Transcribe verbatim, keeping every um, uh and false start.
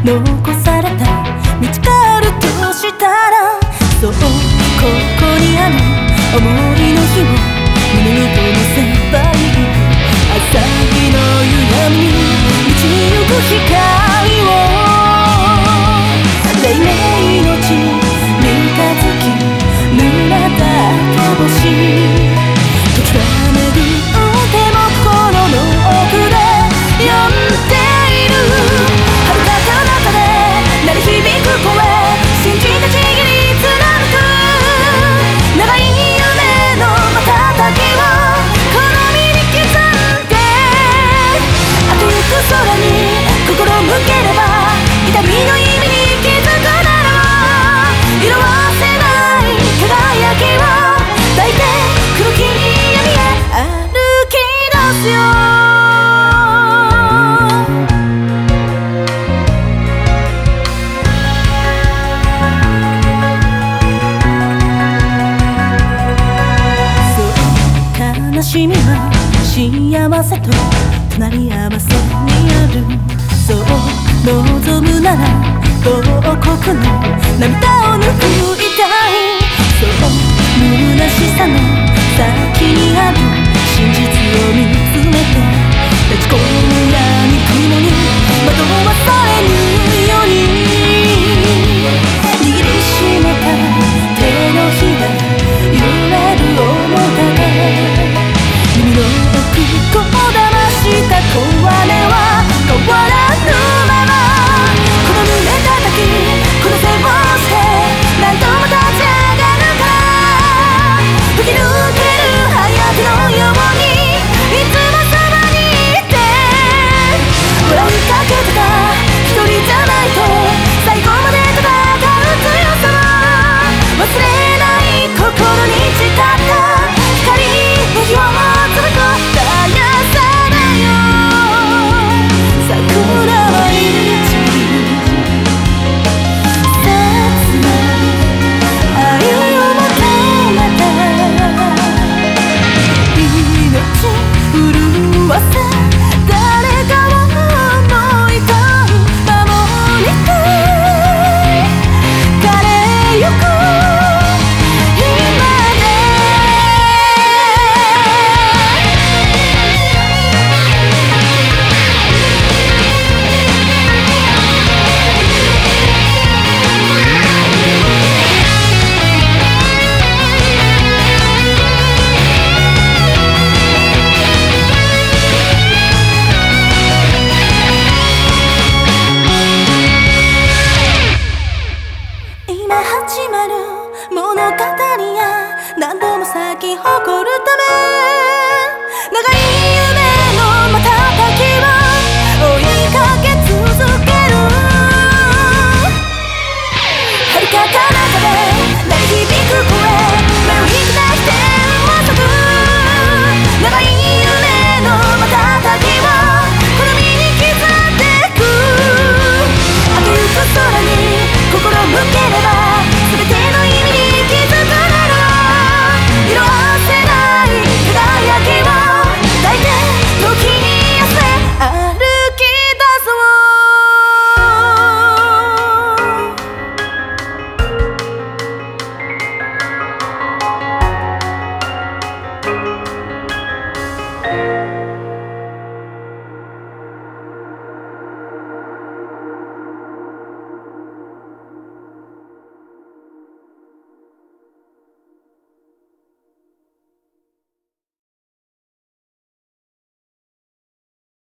残された見つかるとしたら、そうここにある思いの日も胸に灯せばいい。朝日の夕闇に満ちゆく光を、黎明の地三日月濡れた毛星、ときめぐ手も心の奥で呼んでいる。遥か彼方で鳴り響く声、信じたちぎり貫く長い夢の瞬きをこの身に刻んで、あとゆく空に心向ければ痛みの意味に気づくなら、色あせない輝きを抱いて黒き闇へ歩き出すよ。悲しみは幸せと隣り合わせにある。そう望むなら母国の涙を拭いたい。そう虚しさの先にある真実を見つめて立ち込む闇